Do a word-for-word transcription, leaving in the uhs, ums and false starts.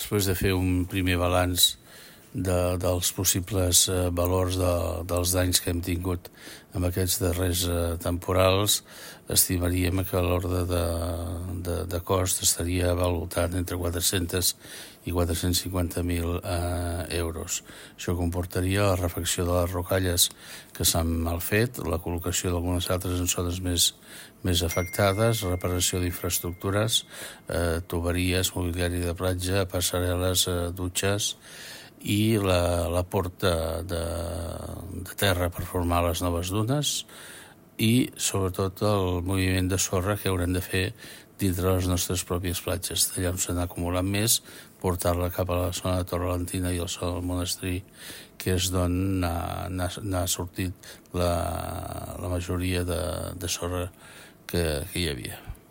després de fer un primer balanç de, dels possibles eh, valors de, dels danys que hem tingut amb aquests darrers eh, temporals, estimaríem que l'ordre de, de, de cost estaria valorat entre quatre-cents i quatre-cents cinquanta mil eh, euros. Això comportaria la refacció de les rocalles que s'han mal fet, la col·locació d'algunes altres en zones més, més afectades, reparació d'infraestructures, eh, tuberies, mobiliari de platja, passarel·les, eh, dutxes, i la, la porta de, de terra per formar les noves dunes i, sobretot, el moviment de sorra que haurem de fer dintre les nostres pròpies platges. Allà on s'ha acumulat més, portar-la cap a la zona de Torre Lentina i el sol del monestir, que és d'on n'ha sortit la, la majoria de, de sorra que, que hi havia.